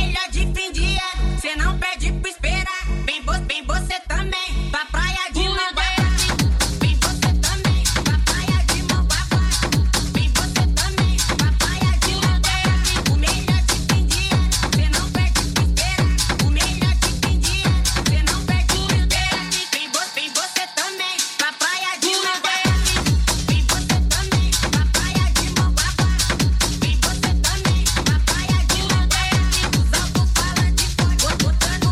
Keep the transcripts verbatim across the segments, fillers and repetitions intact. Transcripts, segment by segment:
melhor de fim de ano. Cê não pede pra esperar. Vem, vo vem você também pra praia de Mangueira. Vem você também pra praia de Mombaguá. Vem você também pra praia de Mangueira. O melhor de fim de ano. Cê não pede pra esperar. O melhor de fim de ano. Cê não pede pra esperar. Vem, vo vem você também pra praia de Mangueira. Vem você também pra praia de Mombaguá. Vem você também pra praia de Mangueira. Os alto-falantes forte botando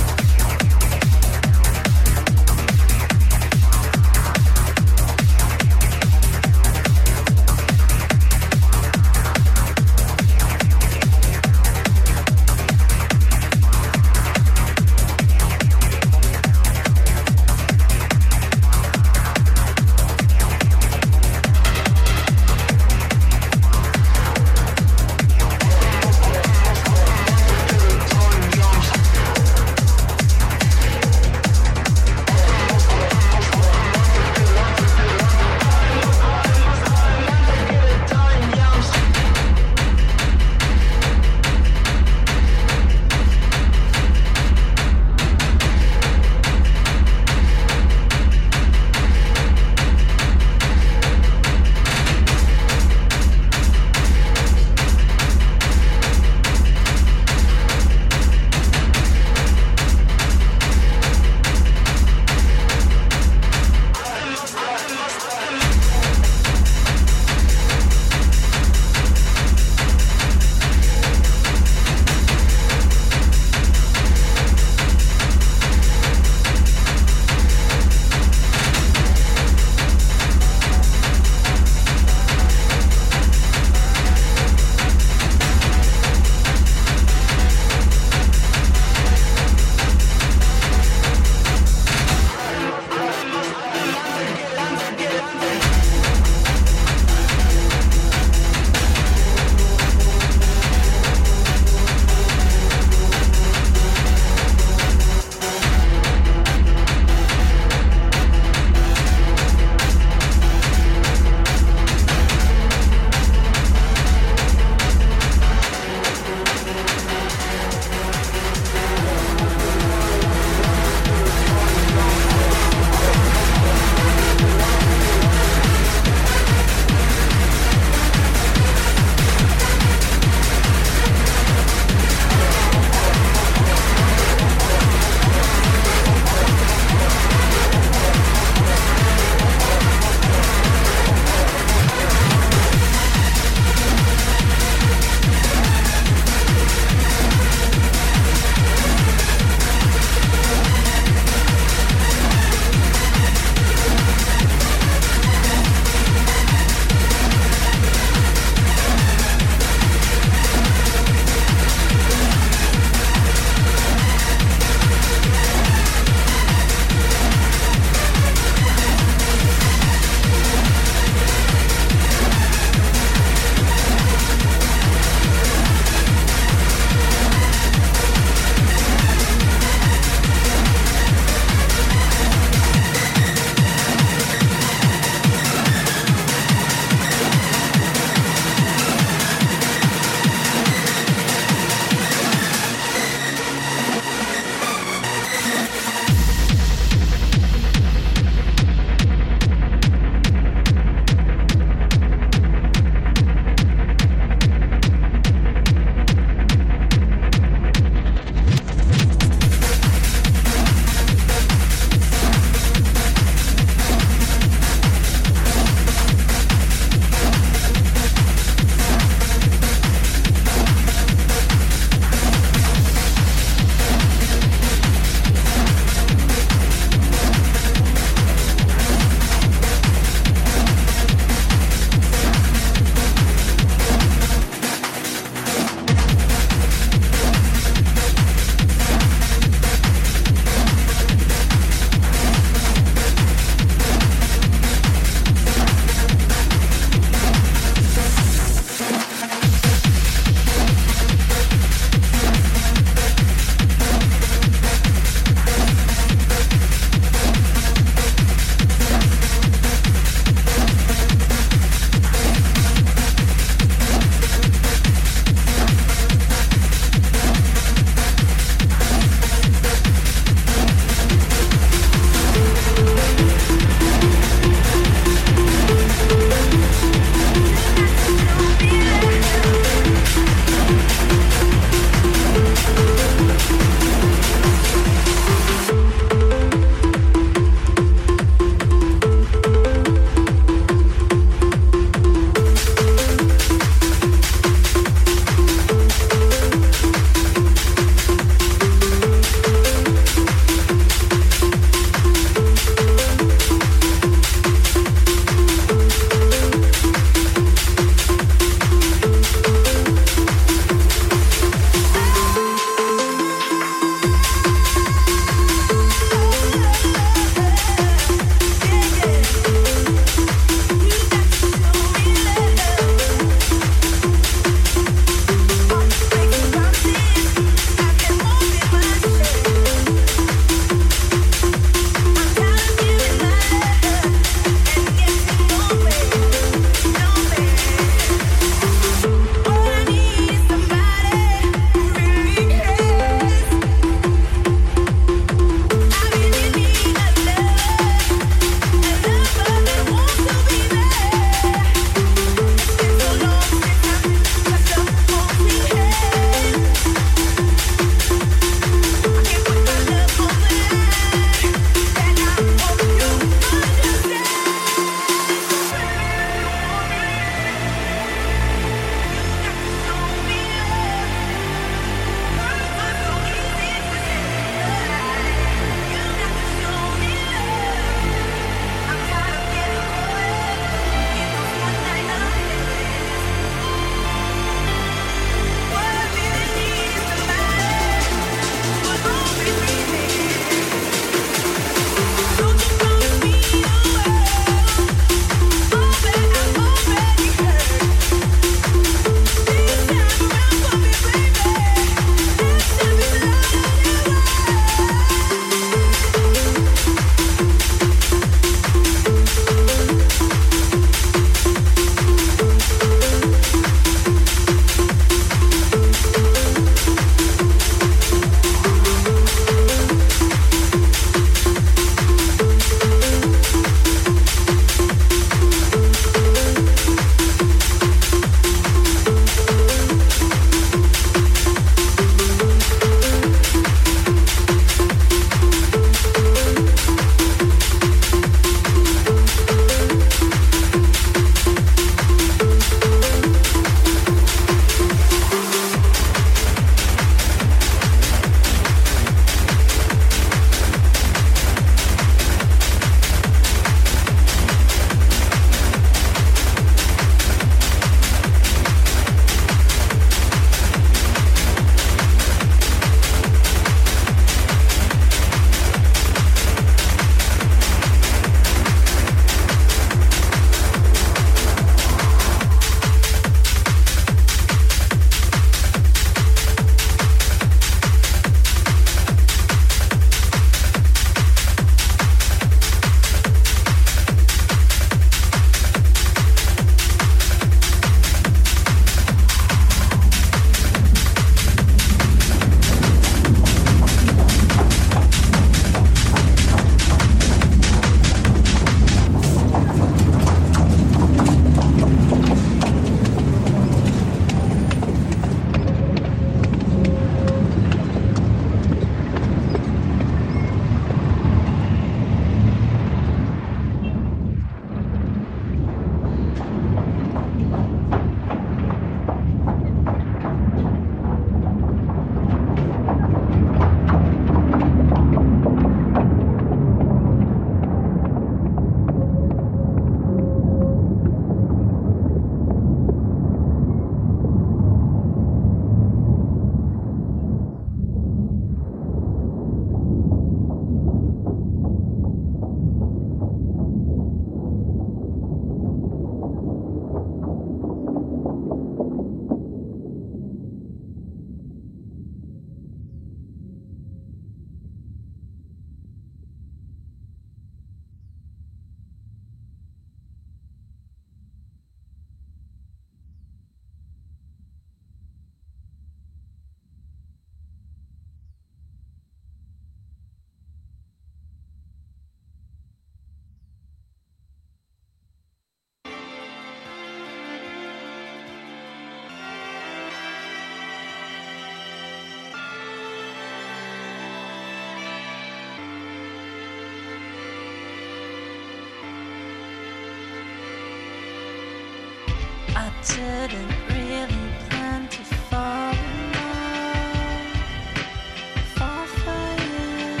I didn't really plan to fall in love, fall for you,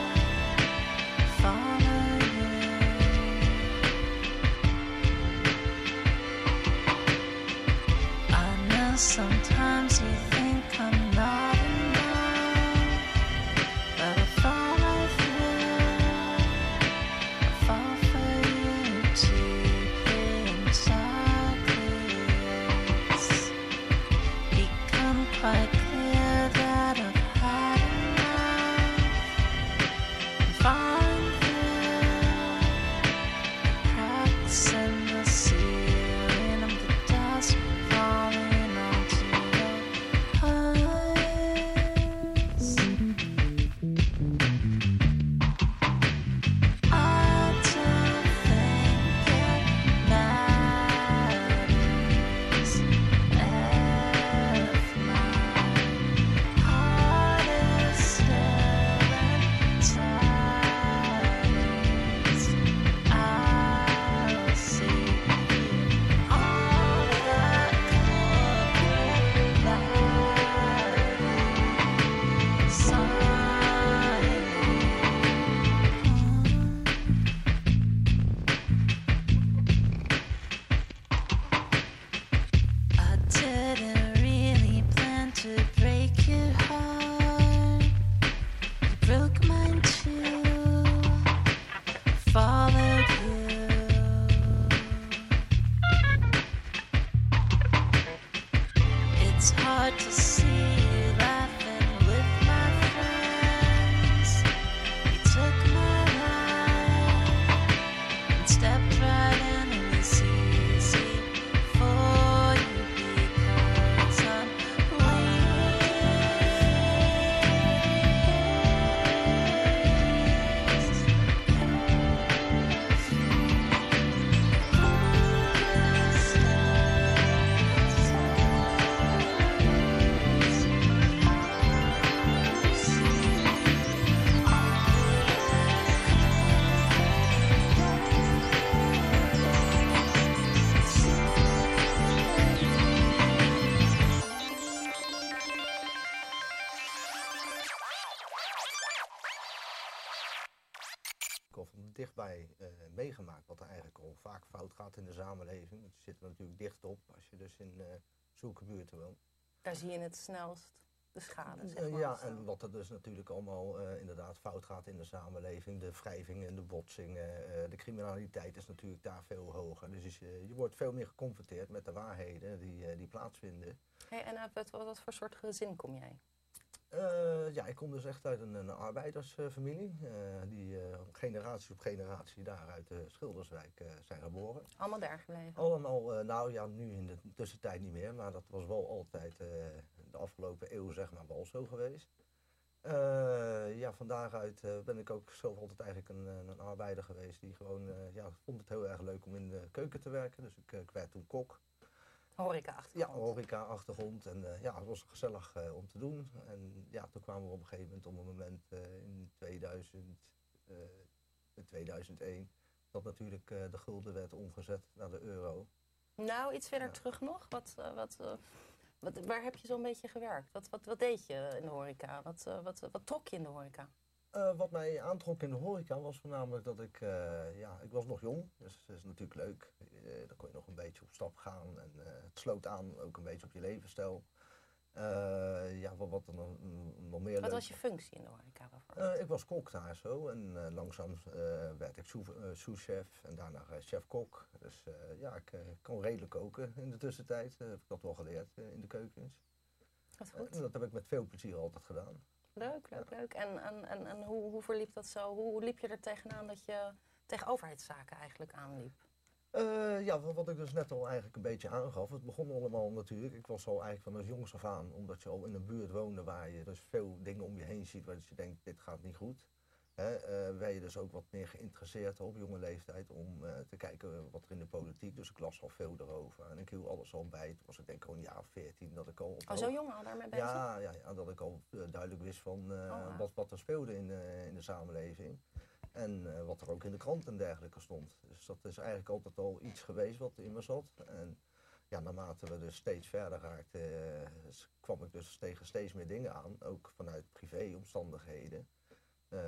follow you. I know sometimes you think I'm not enough, but I follow through, I fall for you deeply inside this. Become quite clear that I've had enough. I'm falling through the cracks in the ceiling. I'm the dust falling onto your eyes. I don't think it matters if my heart is still in tatters. I'll see all that could be I didn't really plan to break your heart. You broke mine too. Followed you. It's hard to see you laughing with my friends. You took my hand and stepped right in, and it's easy for you because I'm Of dichtbij eh, meegemaakt wat er eigenlijk al vaak fout gaat in de samenleving. Want je zit er natuurlijk dicht op als je dus in eh, zulke buurten woont. Daar zie je het snelst, de schade, zeg Eh, maar. ja, Zo. en wat er dus natuurlijk allemaal eh, inderdaad fout gaat in de samenleving. De wrijvingen, de botsingen, eh, de criminaliteit is natuurlijk daar veel hoger. Dus je, je wordt veel meer geconfronteerd met de waarheden die, eh, die plaatsvinden. Hey, en uit wat, wat voor soort gezin kom jij? Eh, ja, ik kom dus echt uit een, een arbeidersfamilie. eh, die eh, generatie op generatie daar uit de Schilderswijk eh, zijn geboren. Allemaal daar gebleven? Allemaal, eh, nou ja, nu in de tussentijd niet meer, maar dat was wel altijd eh, de afgelopen eeuw zeg maar wel zo geweest. Eh, ja, van daaruit eh, ben ik ook zelf altijd eigenlijk een, een een arbeider geweest die gewoon, eh, ja, vond het heel erg leuk om in de keuken te werken. Dus ik, eh, ik werd toen kok. Horeca-achtergrond? Ja, horeca-achtergrond en eh, ja, het was gezellig eh, om te doen. En ja, toen kwamen we op een gegeven moment op een moment eh, in tweeduizend, eh, in tweeduizend één dat natuurlijk eh, de gulden werd omgezet naar de euro. Nou, iets verder Ja. terug nog. Wat, eh, wat, eh, wat, waar heb je zo'n beetje gewerkt? Wat, wat, wat deed je in de horeca? Wat, eh, wat, wat trok je in de horeca? Eh, wat mij aantrok in de horeca was voornamelijk dat ik, eh, ja, ik was nog jong, dus dat is natuurlijk leuk. Eh, dan kon je nog een beetje op stap gaan en eh, het sloot aan ook een beetje op je levensstijl. Eh, ja, wat, wat er nog, nog meer Wat leuk was je functie in de horeca bijvoorbeeld? Eh, ik was kok daar zo en eh, langzaam eh, werd ik sous- eh, souschef en daarna eh, chef-kok. Dus eh, ja, ik eh, kan redelijk koken in de tussentijd. Eh, heb ik dat wel geleerd eh, in de keukens. Wat Eh, goed. en dat heb ik met veel plezier altijd gedaan. Leuk, leuk, leuk. En, en, en, en hoe, hoe verliep dat zo? Hoe, hoe liep je er tegenaan dat je tegen overheidszaken eigenlijk aanliep? Eh, ja, wat, wat ik dus net al eigenlijk een beetje aangaf. Het begon allemaal natuurlijk. Ik was al eigenlijk van als jongs af aan, omdat je al in een buurt woonde waar je dus veel dingen om je heen ziet waar je denkt, dit gaat niet goed. Hè, eh, werd je dus ook wat meer geïnteresseerd op jonge leeftijd om eh, te kijken wat er in de politiek. Dus ik las al veel erover en ik hield alles al bij. Toen was ik denk ik al een jaar of veertien dat ik al... op Oh, zo jong al daarmee bezig? ja, ja, ja, dat ik al eh, duidelijk wist van eh, wauw. wat, wat er speelde in, eh, in de samenleving. En eh, wat er ook in de krant en dergelijke stond. Dus dat is eigenlijk altijd al iets geweest wat in me zat. En ja, naarmate we dus steeds verder raakten, eh, s- kwam ik dus tegen steeds meer dingen aan, ook vanuit privéomstandigheden. Eh,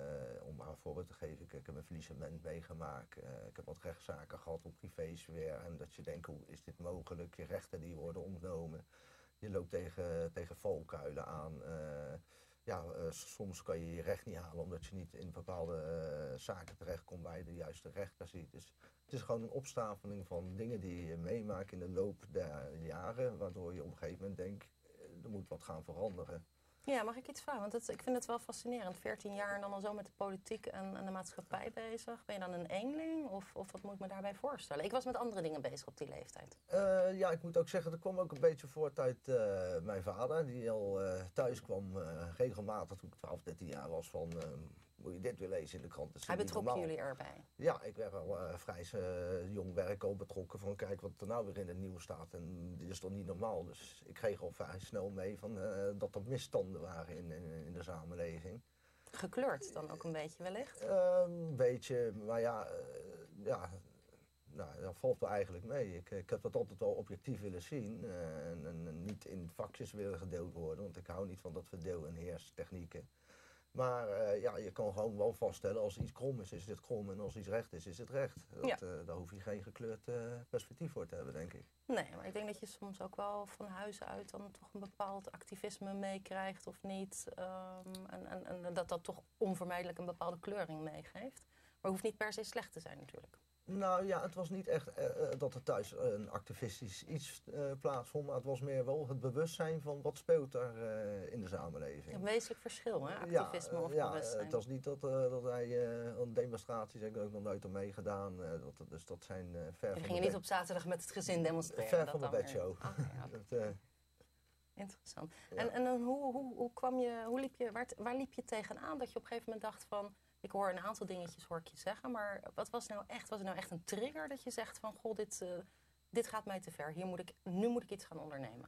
om maar een voorbeeld te geven, ik, ik heb een faillissement meegemaakt, eh, ik heb wat rechtszaken gehad op privésfeer en dat je denkt, hoe is dit mogelijk? Je rechten die worden ontnomen, je loopt tegen, tegen valkuilen aan. eh, ja, eh, soms kan je je recht niet halen omdat je niet in bepaalde eh, zaken terechtkomt waar je de juiste rechter ziet. Dus het is gewoon een opstapeling van dingen die je meemaakt in de loop der jaren, waardoor je op een gegeven moment denkt, eh, er moet wat gaan veranderen. Ja, mag ik iets vragen? Want het, ik vind het wel fascinerend. veertien jaar en dan al zo met de politiek en, en de maatschappij bezig. Ben je dan een eenling of, of wat moet ik me daarbij voorstellen? Ik was met andere dingen bezig op die leeftijd. Eh, ja, ik moet ook zeggen, dat kwam ook een beetje voort uit eh, mijn vader, die al eh, thuis kwam eh, regelmatig toen ik twaalf, dertien jaar was van, eh, moet je dit weer lezen in de krant? Dat is Hij niet betrok normaal. jullie erbij. Ja, ik werd al eh, vrij eh, jong werk al betrokken van kijk wat er nou weer in het nieuws staat en dit is toch niet normaal. Dus ik kreeg al vrij snel mee van, eh, dat er misstanden waren in, in, in de samenleving. Gekleurd dan ook een beetje wellicht. Eh, Een beetje, maar ja, eh, ja nou, dat valt wel eigenlijk mee. Ik, ik heb dat altijd wel objectief willen zien eh, en, en, en niet in vakjes willen gedeeld worden, want ik hou niet van dat verdeel- en heerstechnieken. Maar eh, ja, je kan gewoon wel vaststellen, als iets krom is, is het krom en als iets recht is, is het recht. Dat, Ja. eh, daar hoef je geen gekleurd eh, perspectief voor te hebben, denk ik. Nee, maar ik denk dat je soms ook wel van huis uit dan toch een bepaald activisme meekrijgt of niet. Ehm, en, en, en dat dat toch onvermijdelijk een bepaalde kleuring meegeeft. Maar hoeft niet per se slecht te zijn natuurlijk. Nou ja, het was niet echt eh, eh, dat er thuis een activistisch iets eh, plaatsvond, maar het was meer wel het bewustzijn van wat speelt er eh, in de samenleving. Een wezenlijk verschil, hè? Ja, Activisme eh, of ja, bewustzijn. het was niet dat, eh, dat hij eh aan demonstraties, heb ik ook nog nooit aan meegedaan. eh, dat, dus dat zijn eh ver Jullie van gingen de niet bed- op zaterdag met het gezin demonstreren. ver dat van de dan weer bedshow. niet. Oké, ja, oké. Dat, eh, Interessant. Ja. En, en dan hoe, hoe, hoe kwam je, hoe liep je, waar, waar liep je tegenaan dat je op een gegeven moment dacht van, ik hoor een aantal dingetjes hoor ik je zeggen, maar wat was nou echt, was het nou echt een trigger dat je zegt van, goh, dit, uh, dit gaat mij te ver, hier moet ik, nu moet ik iets gaan ondernemen?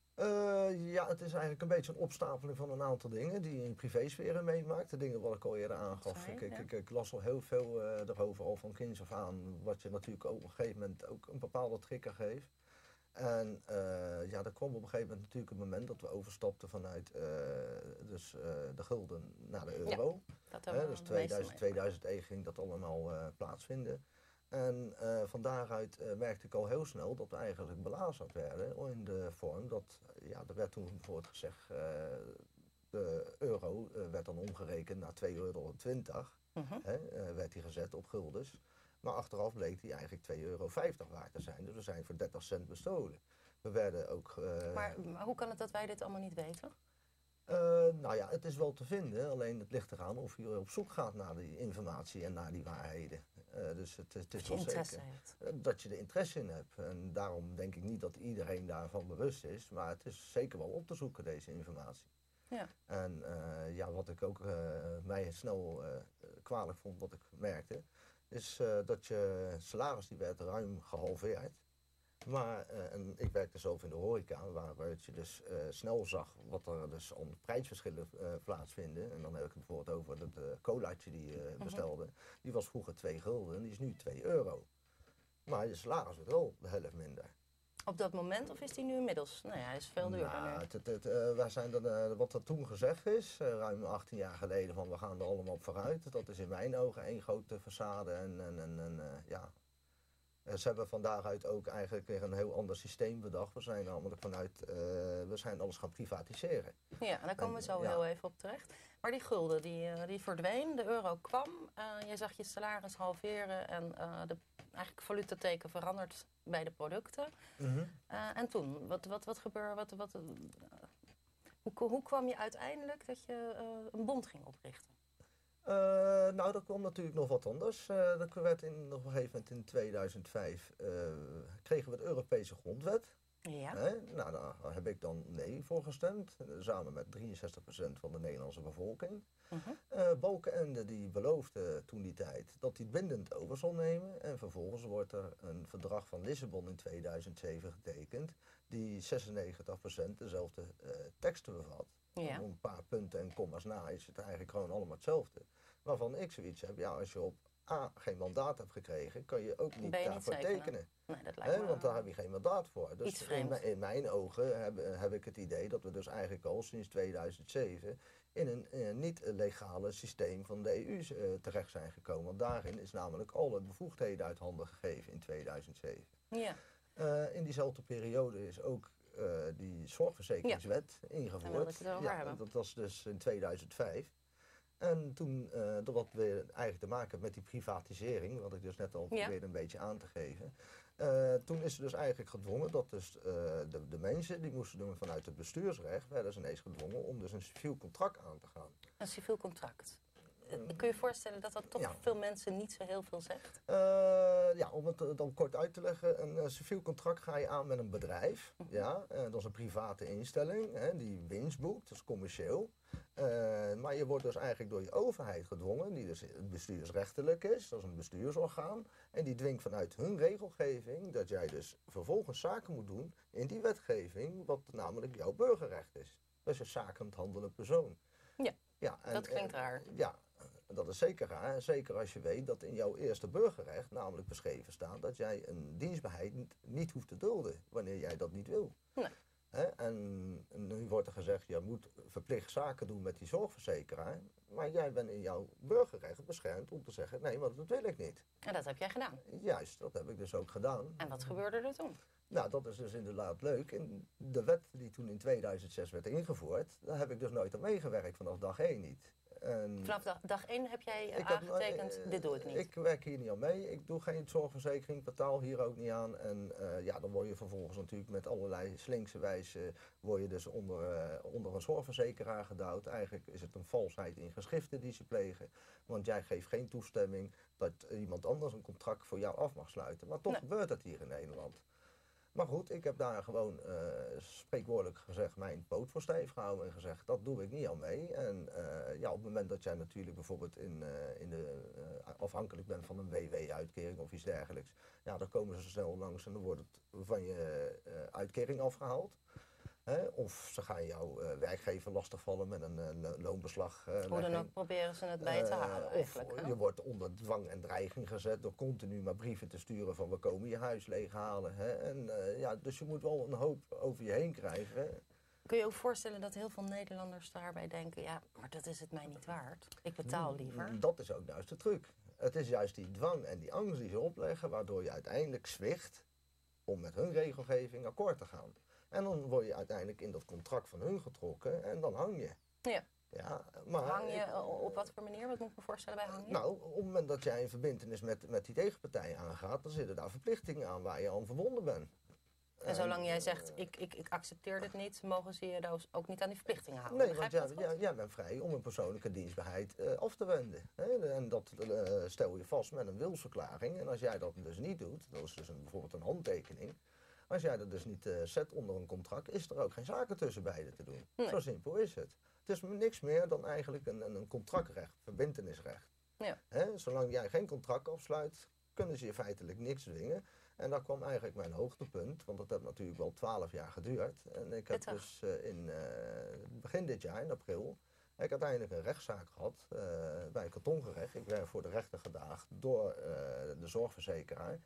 Uh, ja, het is eigenlijk een beetje een opstapeling van een aantal dingen die je in privésferen meemaakt. De dingen wat ik al eerder aangaf. Sorry, ik, ik, ja. ik, ik las al heel veel uh, erover, al van kinds af aan, wat je natuurlijk ook op een gegeven moment ook een bepaalde trigger geeft. En uh, ja, er kwam op een gegeven moment natuurlijk een moment dat we overstapten vanuit uh, dus, uh, de gulden naar de euro. Ja, dat hebben He, we dus de meeste tweeduizend, tweeduizend één ging dat allemaal uh, plaatsvinden. En uh, van daaruit uh, merkte ik al heel snel dat we eigenlijk belazerd werden in de vorm dat, ja, er werd toen bijvoorbeeld gezegd, uh, de euro uh, werd dan omgerekend naar twee euro twintig, Mm-hmm. uh, werd die gezet op guldens. Maar achteraf bleek die eigenlijk twee euro vijftig waard te zijn, dus we zijn voor dertig cent bestolen. We werden ook... Uh, maar, maar hoe kan het dat wij dit allemaal niet weten? Uh, nou ja, het is wel te vinden, alleen het ligt eraan of je op zoek gaat naar die informatie en naar die waarheden. Uh, dus het, het is dat je wel interesse zeker heeft. uh, dat je er interesse in hebt. En daarom denk ik niet dat iedereen daarvan bewust is, maar het is zeker wel op te zoeken, deze informatie. Ja. En uh, ja, wat ik ook uh, mij snel uh, kwalijk vond, wat ik merkte, is uh, dat je salaris die werd ruim gehalveerd. Maar, uh, en ik werkte zelf in de horeca, waaruit je dus uh, snel zag wat er dus aan prijsverschillen uh, plaatsvinden. En dan heb ik het bijvoorbeeld over dat uh, colaatje die je uh, bestelde. Mm-hmm. Die was vroeger twee gulden en die is nu twee euro. Maar je salaris wordt wel de helft minder. Op dat moment of is die nu inmiddels? Nou ja, hij is veel duurder nou, nu. Het, het, het, uh, wij zijn dan, uh, wat er toen gezegd is, uh, ruim achttien jaar geleden, van we gaan er allemaal op vooruit. Dat is in mijn ogen één grote façade en, en, en, en uh, ja... Ze hebben van daaruit ook eigenlijk weer een heel ander systeem bedacht. We zijn namelijk vanuit, uh, we zijn alles gaan privatiseren. Ja, daar komen en, we zo ja. heel even op terecht. Maar die gulden, die, uh, die verdween, de euro kwam. Uh, jij zag je salaris halveren en uh, de eigenlijk valutateken veranderd bij de producten. Mm-hmm. Uh, en toen, wat, wat, wat gebeurde, wat, wat, uh, hoe, hoe kwam je uiteindelijk dat je uh, een bond ging oprichten? Uh, nou, dat kwam natuurlijk nog wat anders. Uh, dat werd in, op een gegeven moment in tweeduizend vijf uh, kregen we de Europese grondwet. Ja. Hè? Nou, daar heb ik dan nee voor gestemd, samen met drieënzestig procent van de Nederlandse bevolking. Uh-huh. Uh, Balkenende die beloofde toen die tijd dat hij bindend over zal nemen. En vervolgens wordt er een verdrag van Lissabon in tweeduizend zeven getekend, die zesennegentig procent dezelfde uh, teksten bevat. Ja. Om een paar punten en komma's na is het eigenlijk gewoon allemaal hetzelfde. Waarvan ik zoiets heb, ja, als je op A, geen mandaat hebt gekregen, kan je ook niet Ben je niet daarvoor tekenen? tekenen. Nee, dat lijkt Hè, me want daar heb je geen mandaat voor. Dus iets in, vreemd. mijn- in mijn ogen heb, heb ik het idee dat we dus eigenlijk al sinds tweeduizend zeven in een eh, niet-legale systeem van de E U eh, terecht zijn gekomen. Want daarin is namelijk alle bevoegdheden uit handen gegeven in tweeduizend zeven. Ja, Eh, in diezelfde periode is ook eh, die zorgverzekeringswet ingevoerd. daar wilde ik het over Ja, hebben. dat was dus in tweeduizend vijf. En toen, uh, dat had weer eigenlijk te maken met die privatisering, wat ik dus net al Ja. probeerde een beetje aan te geven. Uh, toen is er dus eigenlijk gedwongen dat dus, uh, de, de mensen, die moesten doen vanuit het bestuursrecht, werden ze ineens gedwongen om dus een civiel contract aan te gaan. een civiel contract. Eh, Kun je je voorstellen dat dat toch Ja. veel mensen niet zo heel veel zegt? Uh, ja, om het uh, dan kort uit te leggen, een uh, civiel contract ga je aan met een bedrijf. Ja, uh, dat is een private instelling, hè, die winst boekt, dat is commercieel. Uh, maar je wordt dus eigenlijk door je overheid gedwongen, die dus bestuursrechtelijk is, dat is een bestuursorgaan. En die dwingt vanuit hun regelgeving dat jij dus vervolgens zaken moet doen in die wetgeving, wat namelijk jouw burgerrecht is. Dat is een zakend handelend persoon. Ja, Ja, en, dat klinkt en, raar. Ja, dat is zeker raar. Zeker als je weet dat in jouw eerste burgerrecht namelijk beschreven staat dat jij een dienstbaarheid niet, niet hoeft te dulden wanneer jij dat niet wil. Nee. Hè? En nu wordt er gezegd, je moet verplicht zaken doen met die zorgverzekeraar. Maar jij bent in jouw burgerrecht beschermd om te zeggen, nee, maar dat wil ik niet. En dat heb jij gedaan. Juist, dat heb ik dus ook gedaan. En wat gebeurde er toen? Nou, dat is dus inderdaad leuk. In de wet die toen in tweeduizend zes werd ingevoerd, daar heb ik dus nooit aan meegewerkt, vanaf dag één niet. En Vanaf dag, dag één heb jij eh, ik heb- aangetekend, eh, dit doe ik niet. Ik werk hier niet aan mee. Ik doe geen zorgverzekering, betaal hier ook niet aan. En eh, ja, dan word je vervolgens natuurlijk met allerlei slinkse wijze word je dus onder, eh, onder een zorgverzekeraar gedouwd. Eigenlijk is het een valsheid in geschriften die ze plegen. Want jij geeft geen toestemming dat iemand anders een contract voor jou af mag sluiten. Maar toch Nee. gebeurt dat hier in Nederland. Maar goed, ik heb daar gewoon uh, spreekwoordelijk gezegd mijn poot voor stijf gehouden en gezegd dat doe ik niet aan mee. En uh, ja, op het moment dat jij natuurlijk bijvoorbeeld in, uh, in de, uh, afhankelijk bent van een W W-uitkering of iets dergelijks, ja, dan komen ze snel langs en dan wordt het van je uh, uitkering afgehaald. Hè? Of ze gaan jouw uh, werkgever lastigvallen met een uh, loonbeslag. Uh, Hoe dan ook proberen ze het bij je te halen eigenlijk. Of hè? je wordt onder dwang en dreiging gezet door continu maar brieven te sturen van we komen je huis leeghalen. Hè? En, uh, ja, dus je moet wel een hoop over je heen krijgen. Hè? Kun je ook voorstellen dat heel veel Nederlanders daarbij denken, ja, maar dat is het mij niet waard. Ik betaal liever. Dat is ook juist de truc. Het is juist die dwang en die angst die ze opleggen waardoor je uiteindelijk zwicht om met hun regelgeving akkoord te gaan. En dan word je uiteindelijk in dat contract van hun getrokken en dan hang je. Ja. Ja, maar Hang je ik- uh, op wat voor manier? Wat moet ik me voorstellen bij hangen? Nou, op het moment dat jij een verbintenis met, met die tegenpartij aangaat, dan zitten daar verplichtingen aan waar je aan verbonden bent. en zolang jij zegt, ik, ik, ik accepteer dit niet, mogen ze je dus ook niet aan die verplichtingen houden. Nee, want Begrijp jij, ik dat goed? jij, jij bent vrij om een persoonlijke dienstbaarheid eh, af te wenden. Hè? En dat eh, stel je vast met een wilsverklaring. En als jij dat dus niet doet, dat is dus een, bijvoorbeeld een handtekening. Als jij dat dus niet eh, zet onder een contract, is er ook geen zaken tussen beiden te doen. Nee. Zo simpel is het. Het is niks meer dan eigenlijk een, een, een contractrecht, verbintenisrecht. Ja. Hè? Zolang jij geen contract afsluit, kunnen ze je feitelijk niks dwingen. En daar kwam eigenlijk mijn hoogtepunt, want dat heeft natuurlijk wel twaalf jaar geduurd. En ik heb Pittig. dus eh, in eh, begin dit jaar, in april, heb ik uiteindelijk een rechtszaak gehad eh, bij een kantongerecht. Ik werd voor de rechter gedaagd door eh, de zorgverzekeraar.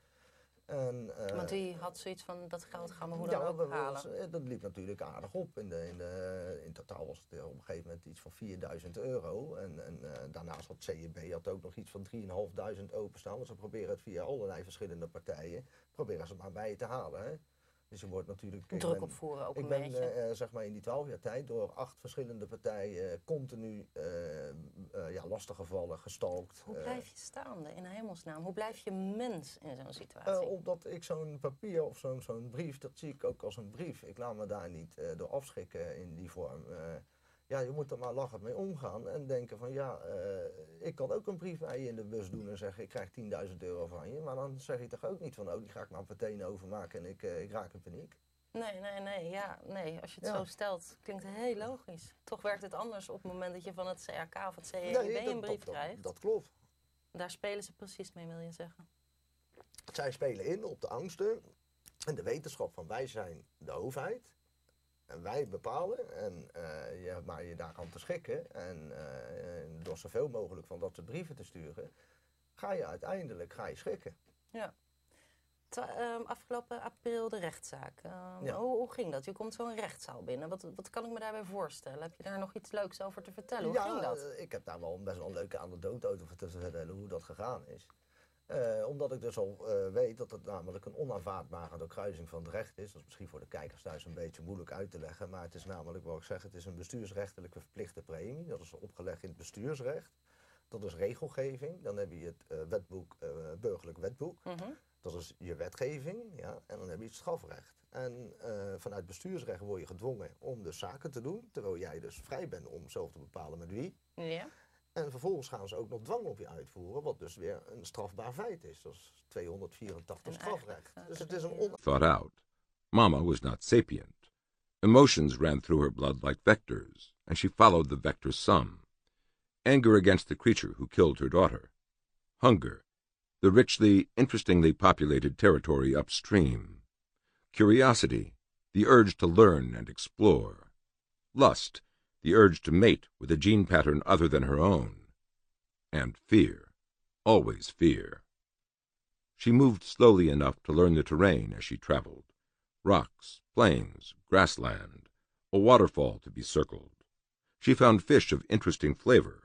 En, eh, Want die had zoiets van, dat geld gaan we hoe ja, dan ook dat, was- halen. eh, dat liep natuurlijk aardig op. In, de, in, de, in totaal was het eh, op een gegeven moment iets van vierduizend euro. En, en eh, daarnaast had C J B had ook nog iets van drieduizendvijfhonderd openstaan. Want ze proberen het via allerlei verschillende partijen, proberen ze maar bij je te halen. Hè. Dus je wordt natuurlijk... ik Druk ben- opvoeren ook ik een ben beetje. eh, eh, zeg maar in die twaalf jaar tijd door acht verschillende partijen eh, continu eh, eh, ja, lastiggevallen, gestalkt. Hoe eh, blijf je staande in hemelsnaam? Hoe blijf je mens in zo'n situatie? eh, omdat ik zo'n papier of zo'n zo'n brief, dat zie ik ook als een brief. Ik laat me daar niet eh, door afschrikken in die vorm. Eh, ja, je moet er maar lachend mee omgaan en denken van ja, eh, ik kan ook een brief bij je in de bus doen en zeggen ik krijg tienduizend euro van je. Maar dan zeg je toch ook niet van oh, die ga ik maar meteen overmaken en ik, eh, ik raak in paniek. Nee, nee, nee. Ja, nee. Als je het Ja. zo stelt, klinkt het heel logisch. Toch werkt het anders op het moment dat je van het C R K of het C J B Nee, een dat- brief dat, dat, krijgt. dat klopt. Daar spelen ze precies mee, wil je zeggen. Zij spelen in op de angsten en de wetenschap van wij zijn de overheid. En wij bepalen en eh, je hebt maar je daar aan te schikken. En eh, door zoveel mogelijk van dat soort brieven te sturen, ga je uiteindelijk ga je schrikken. Ja. Ta- ehm, afgelopen april de rechtszaak. Ehm, Ja. hoe, hoe ging dat? Je komt zo'n rechtszaal binnen. Wat, wat kan ik me daarbij voorstellen? Heb je daar nog iets leuks over te vertellen? Hoe ja, ging dat? eh, ik heb daar wel best wel een leuke anekdote over te vertellen hoe dat gegaan is. Eh, omdat ik dus al eh, weet dat het namelijk een onaanvaardbare doorkruising van het recht is. Dat is misschien voor de kijkers thuis een beetje moeilijk uit te leggen. Maar het is namelijk, wat ik zeg, het is een bestuursrechtelijke verplichte premie. Dat is opgelegd in het bestuursrecht. Dat is regelgeving. Dan heb je het eh, wetboek, eh, burgerlijk wetboek. Mhm. Dat is je wetgeving. Ja? En dan heb je het strafrecht. En eh, vanuit bestuursrecht word je gedwongen om dus zaken te doen. Terwijl jij dus vrij bent om zelf te bepalen met wie. Ja. En vervolgens gaan ze ook nog dwang op je uitvoeren, wat dus weer een strafbaar feit is. Dat is tweehonderdvierentachtig En eigenlijk, strafrecht. eh, Dus het dat is een je- on... Thought out. Mama was not sapient. Emotions ran through her blood like vectors, and she followed the vector's sum. Anger against the creature who killed her daughter. Hunger, the richly, interestingly populated territory upstream. Curiosity, the urge to learn and explore. Lust, the urge to mate with a gene pattern other than her own. And fear, always fear. She moved slowly enough to learn the terrain as she traveled. Rocks, plains, grassland, a waterfall to be circled. She found fish of interesting flavor.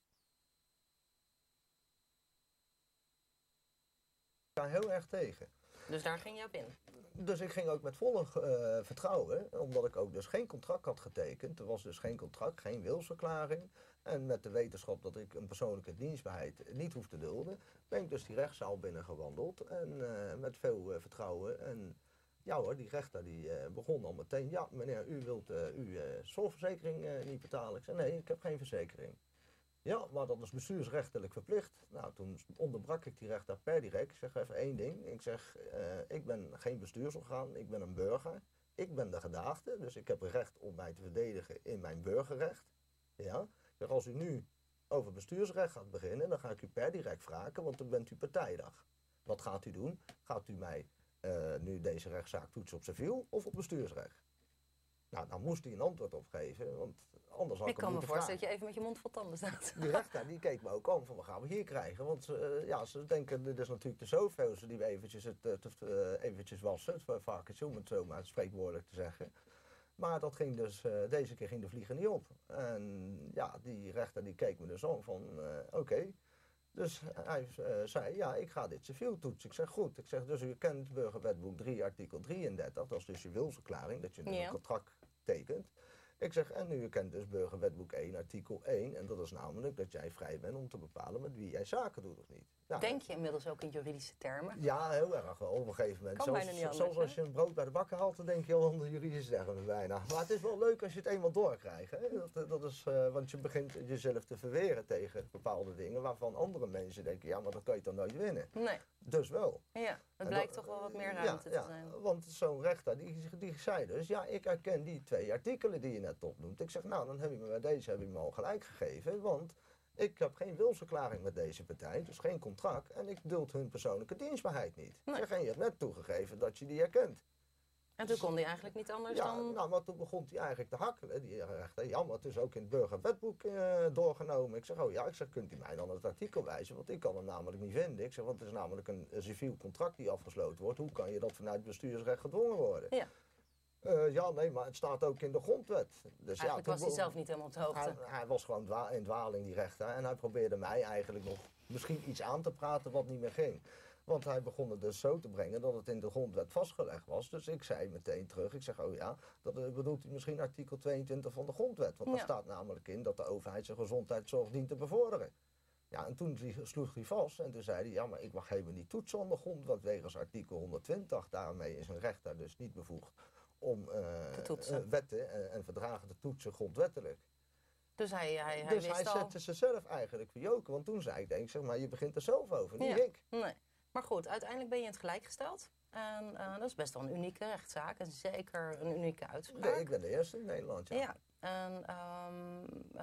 daar heel erg tegen. Dus daar ging je op in. Dus ik ging ook met volle eh, vertrouwen, omdat ik ook dus geen contract had getekend. Er was dus geen contract, geen wilsverklaring. En met de wetenschap dat ik een persoonlijke dienstbaarheid niet hoef te dulden, ben ik dus die rechtszaal binnengewandeld. En eh, met veel eh, vertrouwen. En ja hoor, die rechter die eh, begon al meteen. Ja meneer, u wilt uh, uw uh, zorgverzekering uh, niet betalen. Ik zei nee, ik heb geen verzekering. Ja, maar dat is bestuursrechtelijk verplicht. Nou, toen onderbrak ik die rechter per direct. Ik zeg even één ding. Ik zeg, uh, ik ben geen bestuursorgaan, ik ben een burger. Ik ben de gedaagde, dus ik heb recht om mij te verdedigen in mijn burgerrecht. Ja. Ik zeg, als u nu over bestuursrecht gaat beginnen, dan ga ik u per direct vragen, want dan bent u partijdag. Wat gaat u doen? Gaat u mij uh, nu deze rechtszaak toetsen op civiel of op bestuursrecht? Nou, dan moest hij een antwoord op geven, want anders had ik Ik hem kan me moeten voorstellen vragen. dat je even met je mond vol tanden staat. Die rechter die keek me ook aan van wat gaan we hier krijgen. Want uh, ja, ze denken dit is natuurlijk de zoveelste die we eventjes, het, uh, uh, eventjes wassen. Het varkentje om het zo maar spreekwoordelijk te zeggen. Maar dat ging dus, uh, deze keer ging de vlieger niet op. En ja, die rechter die keek me dus aan van uh, oké. Okay. Dus hij uh, zei ja, ik ga dit civiel toetsen. Ik zeg goed. Ik zeg dus u kent burgerwetboek drie artikel drieëndertig. Dat is dus je wilsverklaring, dat je Ja. een contract tekent. Ik zeg, en u kent dus burgerwetboek één, artikel één. En dat is namelijk dat jij vrij bent om te bepalen met wie jij zaken doet of niet. Nou, Denk je inmiddels ook in juridische termen? ja, heel erg wel, op een gegeven moment. Kan Zoals, bijna niet anders, zoals als hè? je een brood bij de bakker haalt, dan denk je al aan de juridische termen bijna. Maar het is wel leuk als je het eenmaal doorkrijgt. Hè? Dat, dat is, uh, want je begint jezelf te verweren tegen bepaalde dingen waarvan andere mensen denken, ja, maar dat kan je toch nooit winnen. Nee. Dus wel. Ja, het En blijkt dat- toch wel wat meer ja, ruimte ja, te zijn. Want zo'n rechter die, die zei dus, ja, ik herken die twee artikelen die je net opnoemt. Ik zeg, nou, dan heb je me bij deze heb je me al gelijk gegeven, want ik heb geen wilsverklaring met deze partij, dus geen contract. En ik duld hun persoonlijke dienstbaarheid niet. Nee. Zeg, en je hebt net toegegeven dat je die herkent. En toen kon hij eigenlijk niet anders Ja, dan... nou, maar toen begon hij eigenlijk te hakkelen, die rechter. Ja, maar het is ook in het burgerwetboek uh, doorgenomen. Ik zeg, oh ja, ik zeg, kunt u mij dan het artikel wijzen? Want ik kan hem namelijk niet vinden. Ik zeg, want het is namelijk een, een civiel contract die afgesloten wordt. Hoe kan je dat vanuit bestuursrecht gedwongen worden? Ja. Uh, ja, nee, maar het staat ook in de grondwet. Dus Eigenlijk ja, was hij toen- zelf niet helemaal op de hoogte. Hij, hij was gewoon dwa in dwaling, die rechter. En hij probeerde mij eigenlijk nog misschien iets aan te praten wat niet meer ging. Want hij begon het dus zo te brengen dat het in de grondwet vastgelegd was. Dus ik zei meteen terug, ik zeg, oh ja, dat uh, bedoelt u misschien artikel tweeëntwintig van de grondwet. Want daar Ja. staat namelijk in dat de overheid zijn gezondheidszorg dient te bevorderen. Ja, en toen die- sloeg hij vast en toen zei hij, ja, maar ik mag helemaal niet toetsen aan de grondwet wegens artikel honderdtwintig. Daarmee is een rechter dus niet bevoegd om uh, Te toetsen. uh, wetten en, en verdragen te toetsen grondwettelijk. Dus hij, hij, hij Dus hij wist al... zette zichzelf eigenlijk verjoken. Want toen zei ik, denk, zeg maar, je begint er zelf over, niet Ja. ik. Nee. Maar goed, uiteindelijk ben je in het gelijk gesteld. En uh, dat is best wel een unieke rechtszaak. En zeker een unieke uitspraak. Nee, ik ben de eerste in Nederland, ja. Ja. En um,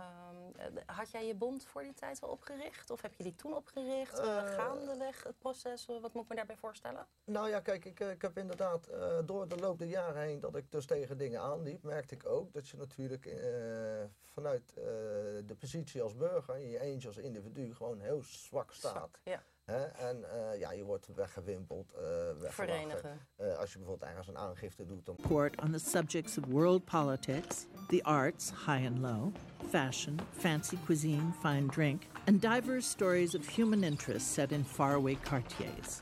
um, had jij je bond voor die tijd al opgericht? Of heb je die toen opgericht? Uh, Eh. gaandeweg het proces? Wat moet ik me daarbij voorstellen? Nou ja, kijk, ik, ik heb inderdaad uh, door de loop der jaren heen dat ik dus tegen dingen aanliep, merkte ik ook dat je natuurlijk uh, vanuit uh, de positie als burger in je eentje als individu gewoon heel zwak staat. Zwak, ja. Hè? En eh, ja, je wordt weggewimpeld, eh weggelachen. Verenigen. Eh, als je bijvoorbeeld ergens een aangifte doet, dan Report on the subjects of world politics, the arts, high and low, fashion, fancy cuisine, fine drink, and diverse stories of human interest set in faraway quartiers.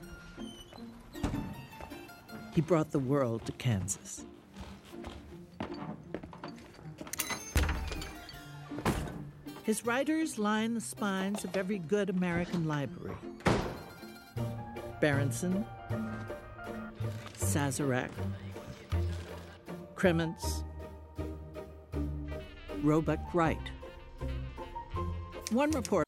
He brought the world to Kansas. His writers line the spines of every good American library. Berenson, Sazerac, Kremens, Roebuck Wright. One report.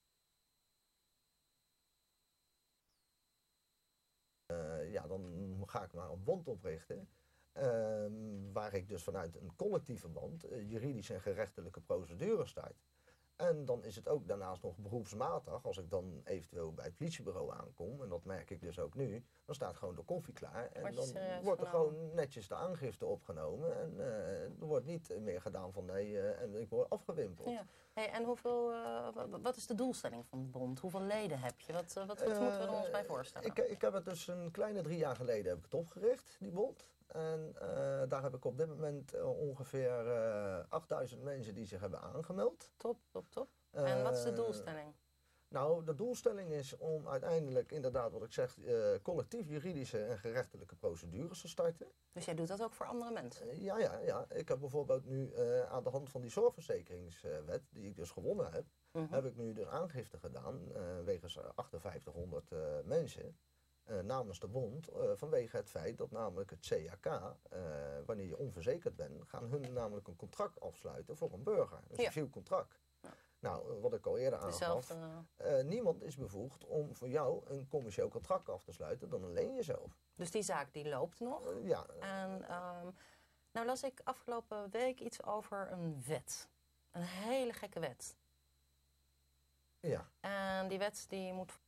Uh, ja, dan ga ik maar een bond oprichten. Uh, waar ik dus vanuit een collectieve band uh, juridische en gerechtelijke procedures start. En dan is het ook daarnaast nog beroepsmatig, als ik dan eventueel bij het politiebureau aankom, en dat merk ik dus ook nu, dan staat gewoon de koffie klaar en dan wordt er gewoon netjes de aangifte opgenomen en uh, er wordt niet meer gedaan van nee, uh, en ik word afgewimpeld. Ja. Hey, en hoeveel, uh, wat is de doelstelling van de bond? Hoeveel leden heb je? Wat, uh, wat, wat uh, moeten we er ons bij voorstellen? Ik, ik heb het dus een kleine drie jaar geleden heb ik het opgericht, die bond. En uh, daar heb ik op dit moment uh, ongeveer uh, achtduizend mensen die zich hebben aangemeld. Top, top, top. Uh, en wat is de doelstelling? Nou, de doelstelling is om uiteindelijk inderdaad, wat ik zeg, uh, collectief juridische en gerechtelijke procedures te starten. Dus jij doet dat ook voor andere mensen? Uh, ja, ja, ja. Ik heb bijvoorbeeld nu uh, aan de hand van die zorgverzekeringswet, die ik dus gewonnen heb, uh-huh. heb ik nu dus aangifte gedaan uh, wegens achtenvijftighonderd uh, mensen. Uh, namens de bond, uh, vanwege het feit dat namelijk het C A K, uh, wanneer je onverzekerd bent, gaan hun namelijk een contract afsluiten voor een burger. Een civiel ja. contract. Ja. Nou, uh, wat ik al eerder aangaf, uh, niemand is bevoegd om voor jou een commercieel contract af te sluiten dan alleen jezelf. Dus die zaak die loopt nog? Uh, ja. En um, nou las ik afgelopen week iets over een wet. Een hele gekke wet. Ja. En die wet die moet...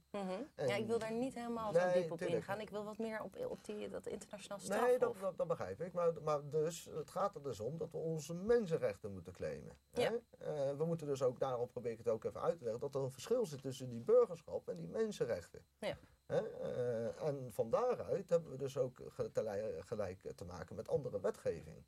Mhm. En- Ja, ik wil daar niet helemaal Nee, zo diep op tuurlijk. ingaan. Ik wil wat meer op, op die, dat internationaal strafhof. Nee, dat, dat, dat begrijp ik. Maar, maar dus, het gaat er dus om dat we onze mensenrechten moeten claimen. Hè? Ja. Eh, we moeten dus ook, daarom probeer ik het ook even uit te leggen, dat er een verschil zit tussen die burgerschap en die mensenrechten. Ja. Hè? Eh, en van daaruit hebben we dus ook ge- tele- gelijk te maken met andere wetgeving.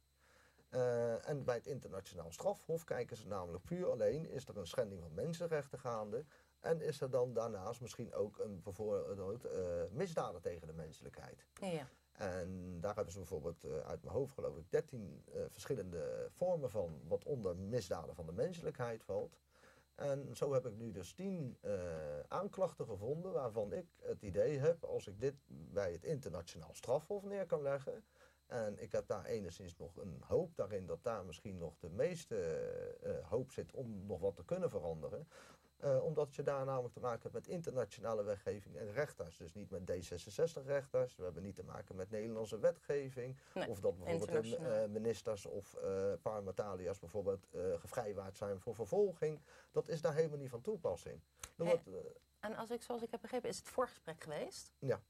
Eh, en bij het internationaal strafhof kijken ze namelijk puur alleen, is er een schending van mensenrechten gaande en is er dan daarnaast misschien ook een bijvoorbeeld eh, misdaden tegen de menselijkheid. Ja. En daar hebben ze bijvoorbeeld uh, uit mijn hoofd geloof ik dertien uh, verschillende vormen van wat onder misdaden van de menselijkheid valt. En zo heb ik nu dus tien uh, aanklachten gevonden waarvan ik het idee heb, als ik dit bij het internationaal strafhof neer kan leggen. En ik heb daar enigszins nog een hoop daarin dat daar misschien nog de meeste uh, hoop zit om nog wat te kunnen veranderen. Uh, omdat je daar namelijk te maken hebt met internationale wetgeving en rechters. Dus niet met D zesenzestig rechters. We hebben niet te maken met Nederlandse wetgeving. Nee, of dat bijvoorbeeld een, internationaal. uh, ministers of uh, parlementariërs bijvoorbeeld uh, gevrijwaard zijn voor vervolging. Dat is daar helemaal niet van toepassing. Er Hey, wordt, uh, En als ik, zoals ik heb begrepen, is het voorgesprek geweest. ja.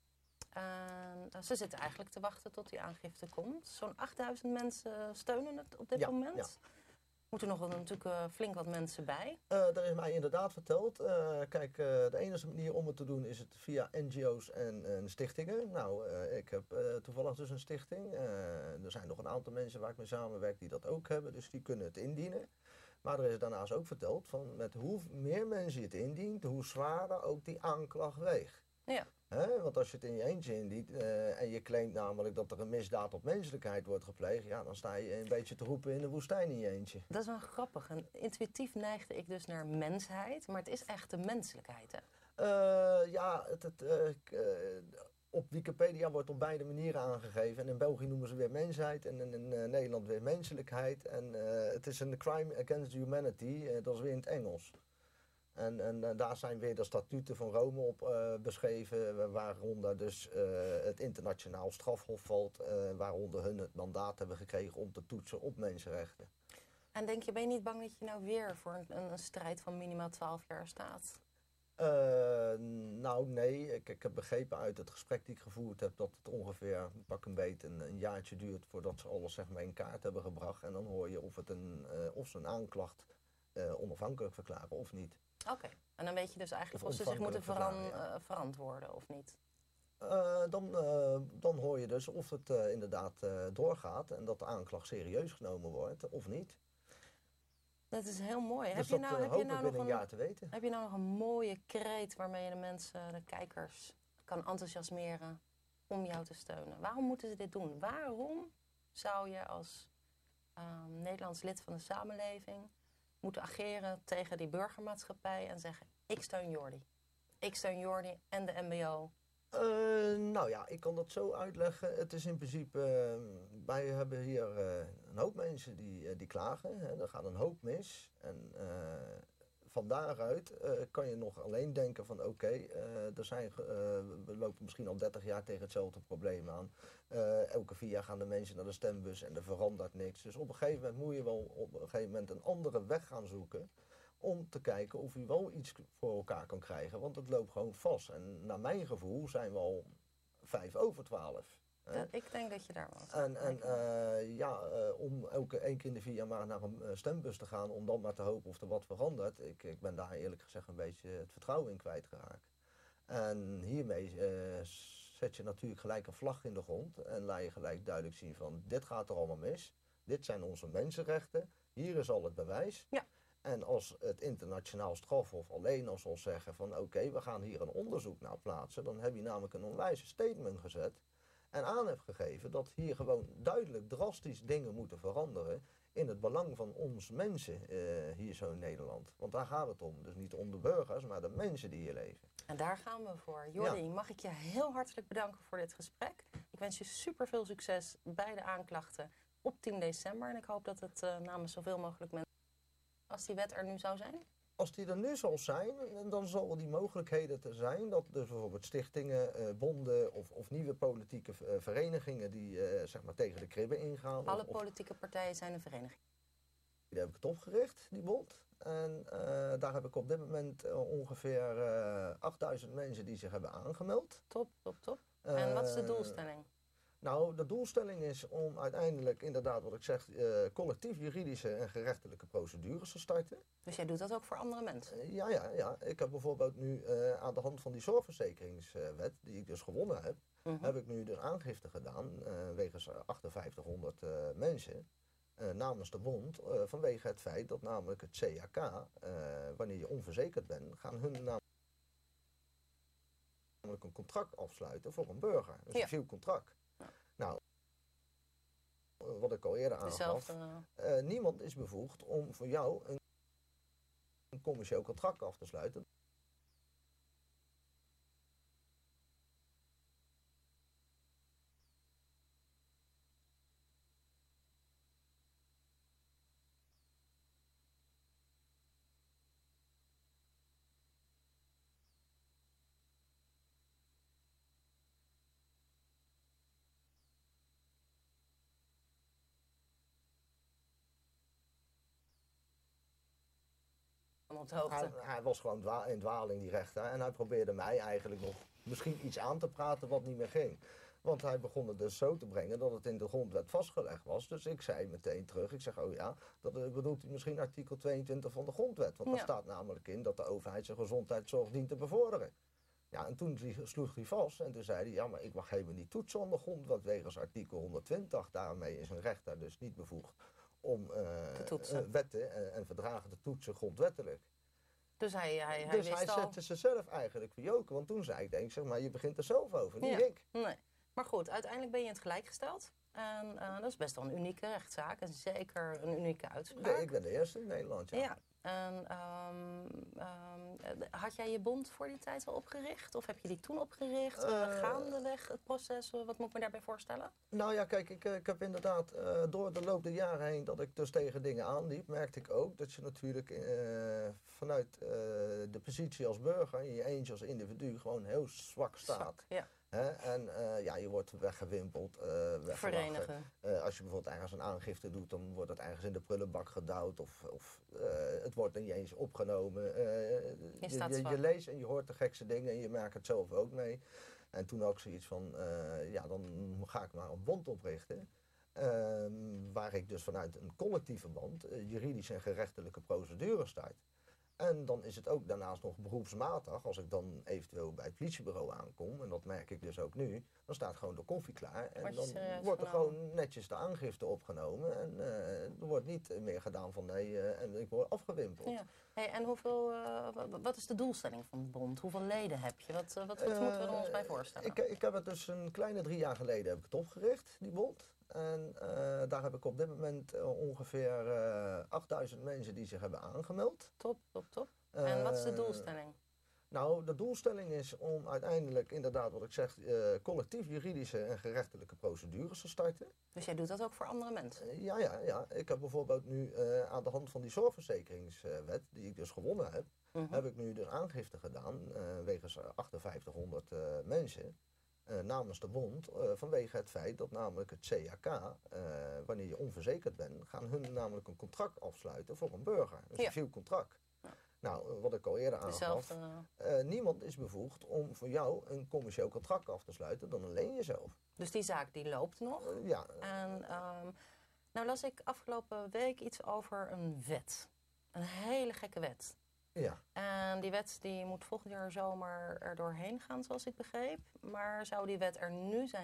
Uh, ze zitten eigenlijk te wachten tot die aangifte komt. Zo'n achtduizend mensen steunen het op dit Ja, moment. ja. Moeten nog wel natuurlijk uh, flink wat mensen bij. Uh, er is mij inderdaad verteld, uh, kijk, uh, de enige manier om het te doen is het via N G O's en, en stichtingen. Nou, uh, ik heb uh, toevallig dus een stichting. Uh, er zijn nog een aantal mensen waar ik mee samenwerk die dat ook hebben, dus die kunnen het indienen. Maar er is daarnaast ook verteld van met hoe meer mensen je het indient, hoe zwaarder ook die aanklacht weegt. Ja. He, want als je het in je eentje indient uh, en je claimt namelijk dat er een misdaad op menselijkheid wordt gepleegd, ja, dan sta je een beetje te roepen in de woestijn in je eentje. Dat is wel grappig. En intuïtief neigde ik dus naar mensheid, maar het is echt de menselijkheid, hè? Uh, ja, het, het, uh, uh, op Wikipedia wordt op beide manieren aangegeven. En in België noemen ze weer mensheid en in, in uh, Nederland weer menselijkheid. En uh, het is een crime against humanity, uh, dat is weer in het Engels. En, en, en daar zijn weer de statuten van Rome op uh, beschreven, waaronder dus uh, het internationaal strafhof valt, uh, waaronder hun het mandaat hebben gekregen om te toetsen op mensenrechten. En denk je, ben je niet bang dat je nou weer voor een, een, een strijd van minimaal twaalf jaar staat? Uh, nou nee, ik, ik heb begrepen uit het gesprek die ik gevoerd heb dat het ongeveer pak een beet een, een jaartje duurt voordat ze alles zeg maar in kaart hebben gebracht. En dan hoor je of, het een, uh, of ze een aanklacht uh, onafhankelijk verklaren of niet. Oké, okay. En dan weet je dus eigenlijk Of of ze zich moeten veran ja. uh, verantwoorden of niet? Uh, dan, uh, dan hoor je dus of het uh, inderdaad uh, doorgaat en dat de aanklacht serieus genomen wordt of niet. Dat is heel mooi. Dus heb dat je nou, uh, heb hoop je nou ik nog binnen een, een jaar te weten. Heb je nou nog een mooie kreet waarmee je de mensen, de kijkers, kan enthousiasmeren om jou te steunen? Waarom moeten ze dit doen? Waarom zou je als uh, Nederlands lid van de samenleving moeten ageren tegen die burgermaatschappij en zeggen, ik steun Jordi. Ik steun Jordi en de M B O. Uh, nou ja, ik kan dat zo uitleggen. Het is in principe, uh, wij hebben hier uh, een hoop mensen die, uh, die klagen. Hè. Er gaat een hoop mis. En uh, van daaruit uh, kan je nog alleen denken van oké, okay, uh, er zijn, uh, we lopen misschien al dertig jaar tegen hetzelfde probleem aan. Uh, elke vier jaar gaan de mensen naar de stembus en er verandert niks. Dus op een gegeven moment moet je wel op een gegeven moment een andere weg gaan zoeken. Om te kijken of u wel iets voor elkaar kan krijgen. Want het loopt gewoon vast. En naar mijn gevoel zijn we al vijf over twaalf. Dat, ik denk dat je daar was. En, en uh, ja, uh, om elke één keer in de vier jaar maar naar een uh, stembus te gaan. Om dan maar te hopen of er wat verandert. Ik, ik ben daar eerlijk gezegd een beetje het vertrouwen in kwijtgeraakt. En hiermee uh, zet je natuurlijk gelijk een vlag in de grond. En laat je gelijk duidelijk zien van dit gaat er allemaal mis. Dit zijn onze mensenrechten. Hier is al het bewijs. Ja. En als het internationaal strafhof alleen al zal zeggen van oké, okay, we gaan hier een onderzoek naar plaatsen, dan heb je namelijk een onwijze statement gezet en aan hebt gegeven dat hier gewoon duidelijk drastisch dingen moeten veranderen in het belang van ons mensen uh, hier zo in Nederland. Want daar gaat het om. Dus niet om de burgers, maar de mensen die hier leven. En daar gaan we voor. Jordi, Ja. mag ik je heel hartelijk bedanken voor dit gesprek. Ik wens je super veel succes bij de aanklachten op tien december. En ik hoop dat het uh, namens zoveel mogelijk mensen, als die wet er nu zou zijn? Als die er nu zal zijn, dan zal die mogelijkheden er zijn dat dus bijvoorbeeld stichtingen, uh, bonden of, of nieuwe politieke uh, verenigingen die uh, zeg maar tegen de kribben ingaan. Alle of, of politieke partijen zijn een vereniging. heb ik het opgericht, die bond. En uh, daar heb ik op dit moment uh, ongeveer uh, achtduizend mensen die zich hebben aangemeld. Top, top, top. En wat is de Uh, doelstelling? Nou, de doelstelling is om uiteindelijk inderdaad, wat ik zeg, uh, collectief juridische en gerechtelijke procedures te starten. Dus jij doet dat ook voor andere mensen? Uh, ja, ja, ja. Ik heb bijvoorbeeld nu uh, aan de hand van die zorgverzekeringswet, die ik dus gewonnen heb, Mhm. heb ik nu dus aangifte gedaan uh, wegens achtenvijftighonderd uh, mensen. Uh, namens de bond, uh, vanwege het feit dat namelijk het C H K, uh, wanneer je onverzekerd bent, gaan hun namelijk een contract afsluiten voor een burger. Dus Ja. een civiel contract. Ja. Nou, uh, wat ik al eerder aangaf, Dezelfde. uh, niemand is bevoegd om voor jou een, een commercieel contract af te sluiten. Op de hoogte. Hij, hij was gewoon dwa in dwaling, die rechter. En hij probeerde mij eigenlijk nog misschien iets aan te praten wat niet meer ging. Want hij begon het dus zo te brengen dat het in de grondwet vastgelegd was. Dus ik zei meteen terug, ik zeg, oh ja, dat uh, bedoelt u misschien artikel tweeëntwintig van de grondwet. Want Ja. daar staat namelijk in dat de overheid zijn gezondheidszorg dient te bevorderen. Ja, en toen sloeg hij vast en toen zei hij, ja, maar ik mag helemaal niet toetsen aan de grondwet wegens artikel honderdtwintig. Daarmee is een rechter dus niet bevoegd om uh, Te toetsen. uh, wetten en, en verdragen te toetsen grondwettelijk. Dus hij, hij, hij Dus wist hij al... zette zichzelf eigenlijk verjoken. Want toen zei ik, denk, zeg maar, je begint er zelf over, niet Ja. ik. Nee. Maar goed, uiteindelijk ben je in het gelijk gesteld. En uh, dat is best wel een unieke rechtszaak. En zeker een unieke uitspraak. Nee, ik ben de eerste in Nederland, ja. Ja. En um, um, had jij je bond voor die tijd al opgericht? Of heb je die toen opgericht? Uh, Uh, gaandeweg het proces? Wat moet ik me daarbij voorstellen? Nou ja, kijk, ik, ik heb inderdaad uh, door de loop der jaren heen dat ik dus tegen dingen aanliep, merkte ik ook dat je natuurlijk uh, vanuit uh, de positie als burger, in je eentje als individu, gewoon heel zwak staat. Zwak, ja. Hè? En uh, ja, je wordt weggewimpeld, uh, weggelachen. Verenigen. Uh, als je bijvoorbeeld ergens een aangifte doet, dan wordt het ergens in de prullenbak gedouwd of, of uh, het wordt niet eens opgenomen. Uh, Je je, staat je, zwak. je leest en je hoort de gekste dingen en je merkt het zelf ook mee. En toen had ik zoiets van, uh, ja, dan ga ik maar een bond oprichten. Uh, waar ik dus vanuit een collectieve band uh, juridische en gerechtelijke procedures start. En dan is het ook daarnaast nog beroepsmatig, als ik dan eventueel bij het politiebureau aankom, en dat merk ik dus ook nu, dan staat gewoon de koffie klaar. En Word je dan serieus wordt er genomen? gewoon netjes de aangifte opgenomen. En uh, er wordt niet meer gedaan van nee, uh, en ik word afgewimpeld. Ja. Hey, en hoeveel, uh, wat is de doelstelling van de bond? Hoeveel leden heb je? Wat, uh, wat, wat Uh, moeten we er ons bij voorstellen? Ik, ik heb het dus een kleine drie jaar geleden heb ik het opgericht, die bond. En uh, daar heb ik op dit moment uh, ongeveer uh, achtduizend mensen die zich hebben aangemeld. Top, top, top. En wat is de Uh, doelstelling? Nou, de doelstelling is om uiteindelijk inderdaad, wat ik zeg, uh, collectief juridische en gerechtelijke procedures te starten. Dus jij doet dat ook voor andere mensen? Uh, ja, ja, ja. Ik heb bijvoorbeeld nu uh, aan de hand van die zorgverzekeringswet, die ik dus gewonnen heb, Mhm. heb ik nu dus aangifte gedaan uh, wegens achtenvijftighonderd uh, mensen. Uh, namens de bond, uh, vanwege het feit dat namelijk het C H K, uh, wanneer je onverzekerd bent, gaan hun namelijk een contract afsluiten voor een burger. Een Ja. civiel contract. Ja. Nou, uh, wat ik al eerder aangaf, Dezelfde. uh, niemand is bevoegd om voor jou een commercieel contract af te sluiten dan alleen jezelf. Dus die zaak die loopt nog. Uh, ja, En um, nou las ik afgelopen week iets over een wet. Een hele gekke wet. ja. En die wet die moet volgend jaar zomer er doorheen gaan, zoals ik begreep. Maar zou die wet er nu zijn